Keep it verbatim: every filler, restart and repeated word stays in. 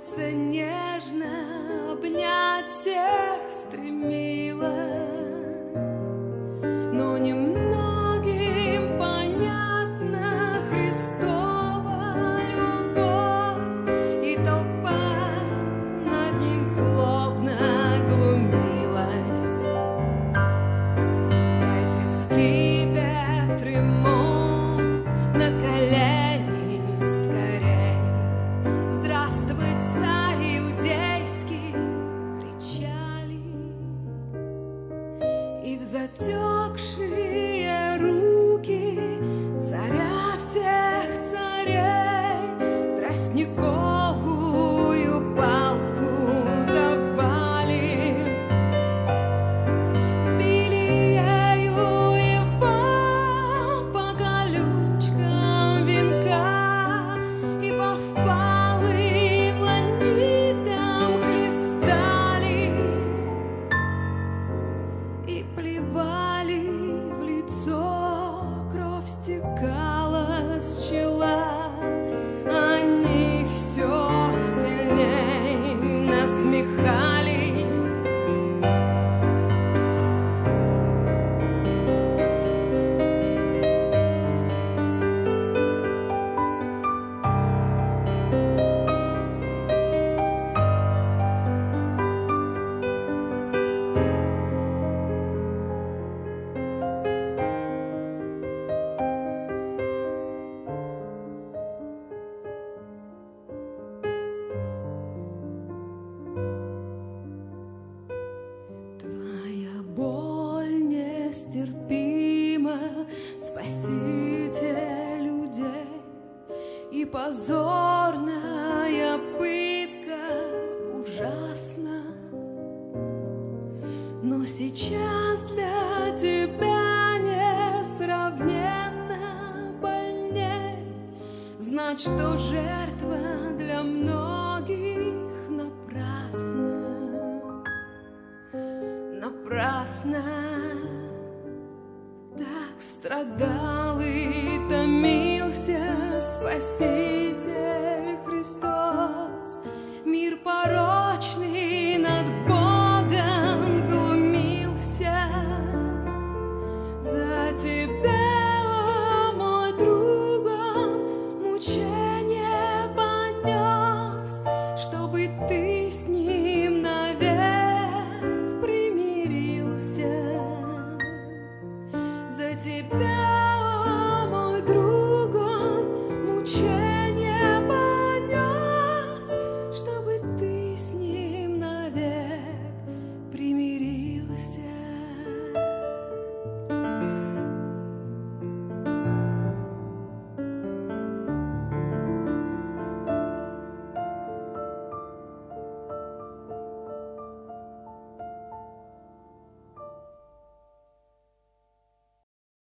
сердце нежно обнять всех стремилось, но немногим понятна Христова любовь, и толпа над ним злобно глумилась. Дайте скипетр ему на колени скорей. Здравствуй, царь иудейский, кричали, и в затекшие руки царя всех царей тростниковую палку давали. Били ею его по колючкам венка, и по впалым ланитам хлестали, и плевали в лицо, кровь стекала с чела. Они все сильней насмехались. Твоя боль нестерпима, Спаситель людей, и позорная пытка ужасна. Но сейчас для тебя несравненно больней знать, что жертва для многих напрасна. Напрасно так страдал и томился Спаситель Христос. Мир порочный над Богом глумился. За тебя, о мой друг, он мучение понес, чтобы ты с ним навек примирился. За тебя, о мой друг, он мучение понес, чтобы ты с ним навек примирился.